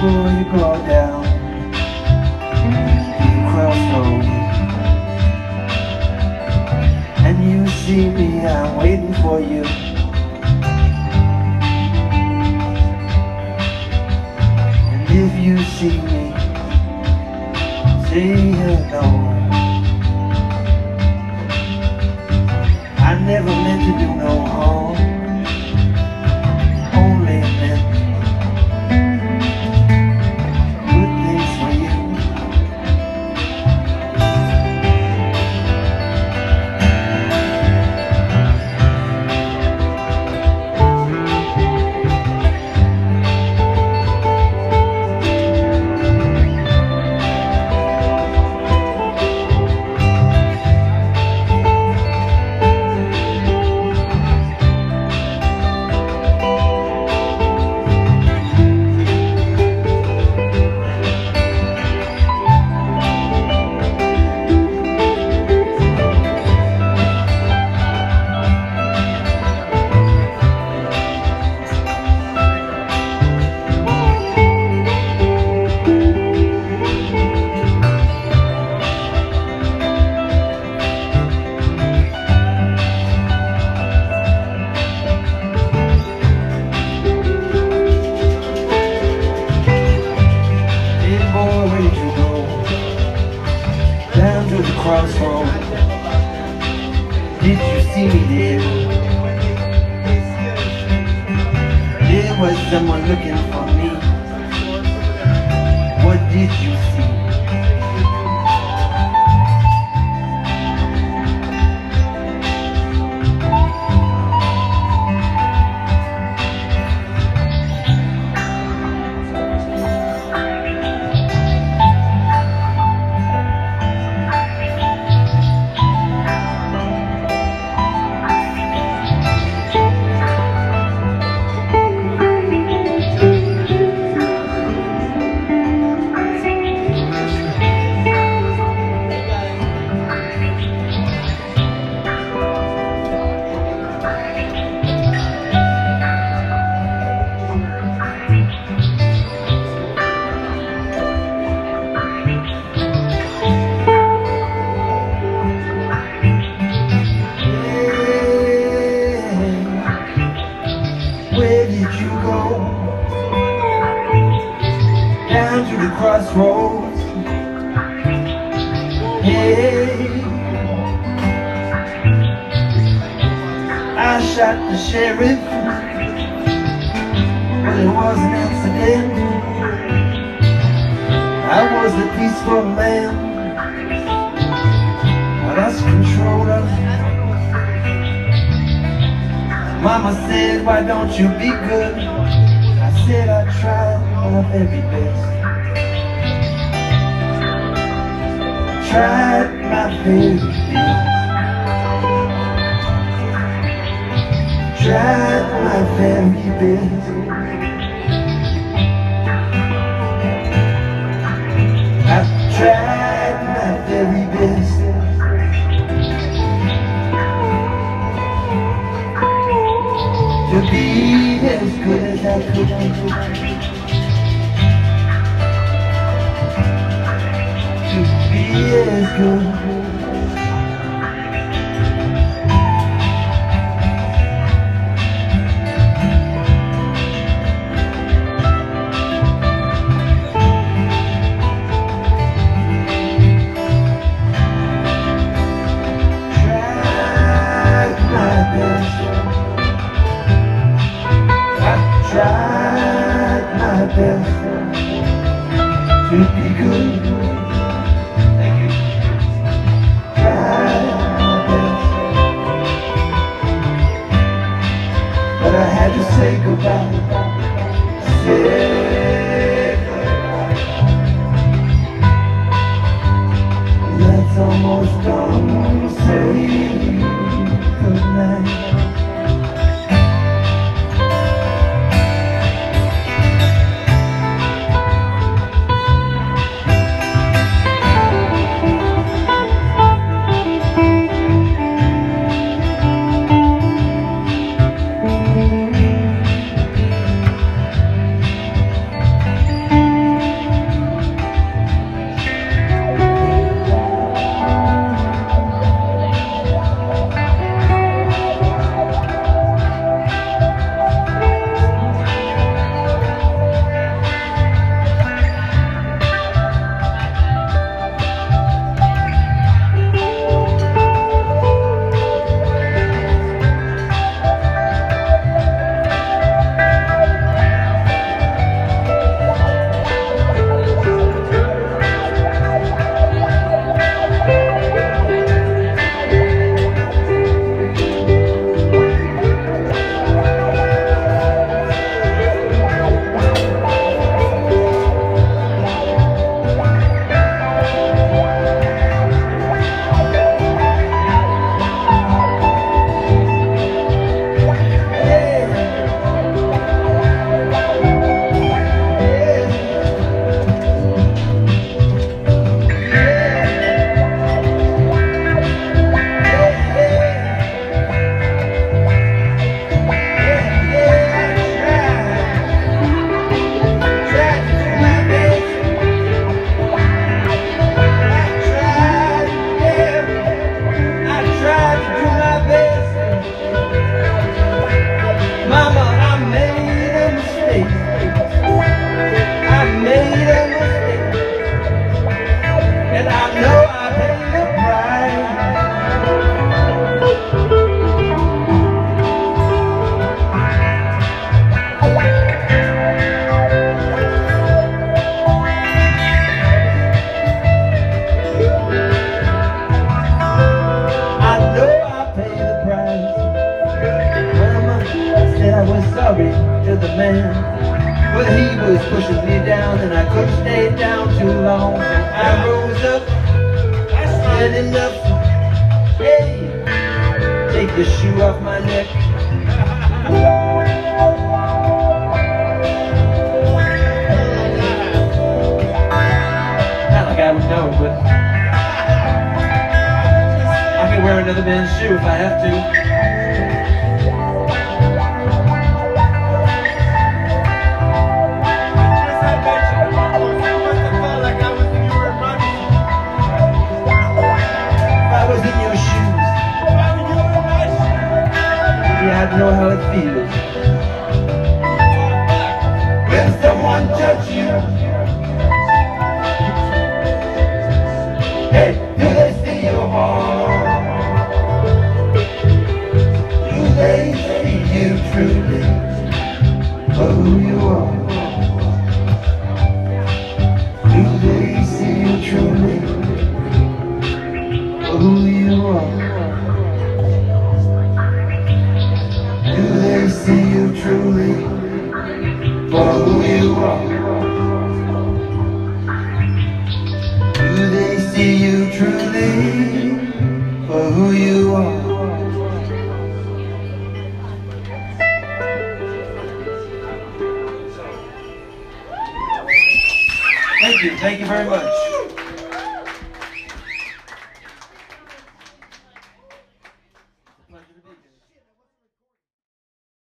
before you go down the crossroads, and you see me, I'm waiting for you. And if you see me, say hello. I never meant to do no harm, only meant good things for you. Crossroads, did you see me there? There was someone looking for me. What did you see? Where did you go? Down to the crossroads. Hey, I shot the sheriff, but it was an accident. I was a peaceful man, I lost control of it. Mama said, why don't you be good? I said I tried my very best. Tried my very best. Tried my very best. I tried my very best. To be as good as I could be. To be as good. Tried my best. Tried my best to be good. Thank you. Tried my best, but I had to say goodbye. Say goodbye. That's almost done. Say goodnight. But he was pushing me down and I couldn't stay down too long. I rose up, had enough. Hey, take the shoe off my neck. Not like I would know, but I can wear another man's shoe if I have to. I know how it feels when someone touches you. Hey, do they see your heart? Do they see you truly for who you are? Do they see you truly for who you are? Do they see you truly for who you are? Do they see you truly for who you are? Thank you very much.